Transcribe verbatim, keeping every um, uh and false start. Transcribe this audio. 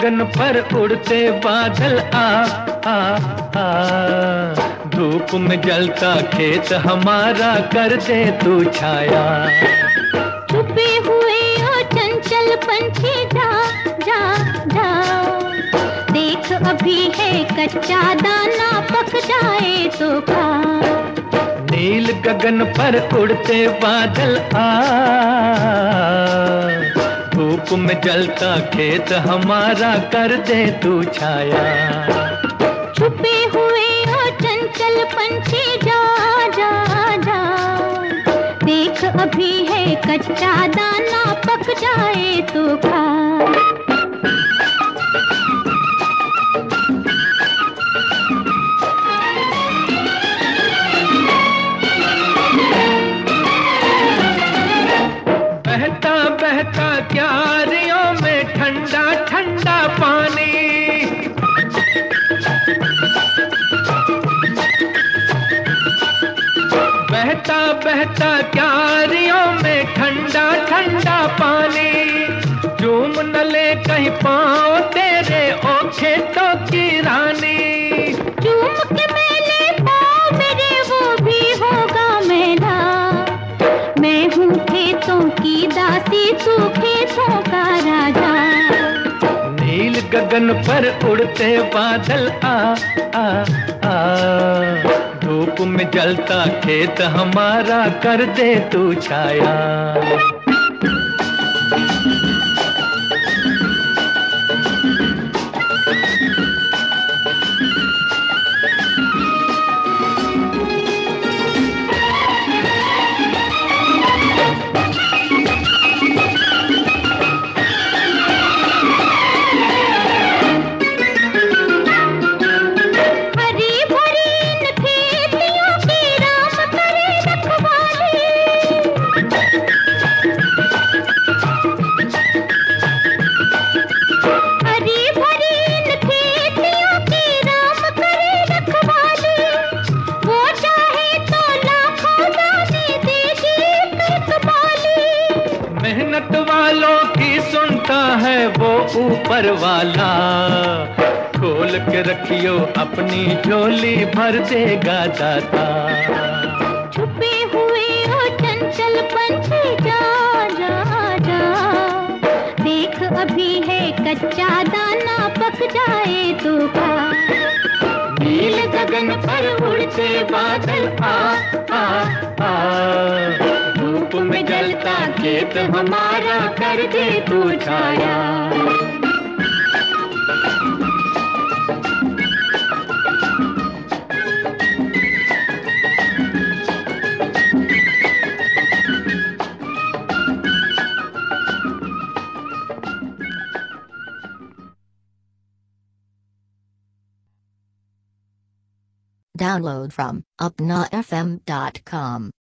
गगन पर उड़ते बादल आ आ आ, धूप में जलता खेत हमारा कर दे तू छाया। छुपे हुए ओ चंचल पंछी जा जा जा, देख अभी है कच्चा दाना पक जाए तो खा। नील गगन पर उड़ते बादल आ, धूप में जलता खेत हमारा कर दे तू छाया। छुपे हुए ओ चंचल पंछी जा जा जा, देख अभी है कच्चा दाना पक जाए तो खा। बहता बहता क्यारियों में ठंडा ठंडा पानी, बहता बहता क्यारियों में ठंडा ठंडा पानी, झूम न ले कहीं पाँव तेरे ओ खेतों की रानी। चूम के मेले पाँव मेरे वो भी होगा मेरा, मैं हूँ खेतों की दासी तू खेतों का राजा। नील गगन पर उड़ते बादल आ आ आ, धूप में जलता खेत हमारा कर दे तू छाया। मेहनत वालों की सुनता है वो ऊपर वाला, खोल के रखियो अपनी झोली भर देगा दाता। छुपे हुए हो चंचल पंछी जा जा जा, देख अभी है कच्चा दाना पक जाए तो खा। नील गगन पर उड़ते बादल आ आ आ, धूप में जलता खेत हमारा कर दे तू छाया। Download from upna f m dot com.